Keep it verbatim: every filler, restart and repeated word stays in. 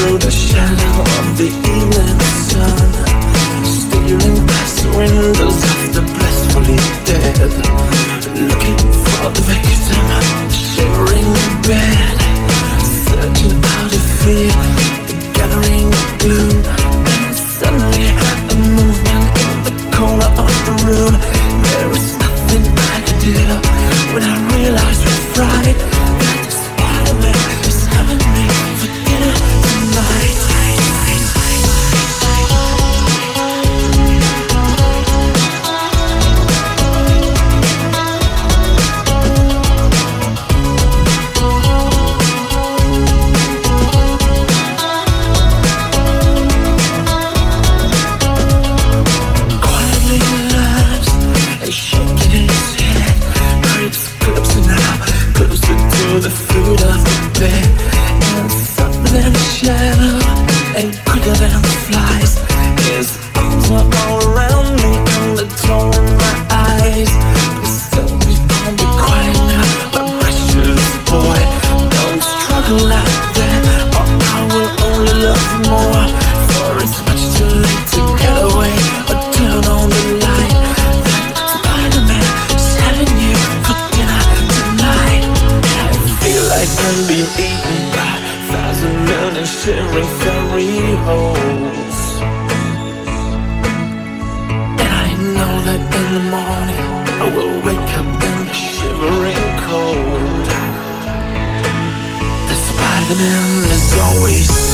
through the shadow of the evening sun, stealing past the windows of the blissfully dead, looking for the victim, shivering in bed, searching out to feel the gathering gloom. And suddenly a movement in the corner of the room. There is nothing I can do when I realize with fright that the Spider-Man is having me for dinner tonight. Quietly laughs and shaking his head, creeps closer now, closer to the foot of the bed. And softer than a shadow and quicker than flies, his arms are all around me and the tone in my eyes. But still, I'll be quiet now, my precious boy. Don't struggle like that, or I will only love you more. For it's much too late to get away or turn on the light. That Spider-Man is having you for dinner tonight. I feel like I'm being eaten by a thousand million shivering fairy holes. And I know that in the morning I will wake up in the shivering cold. The Spider-Man is always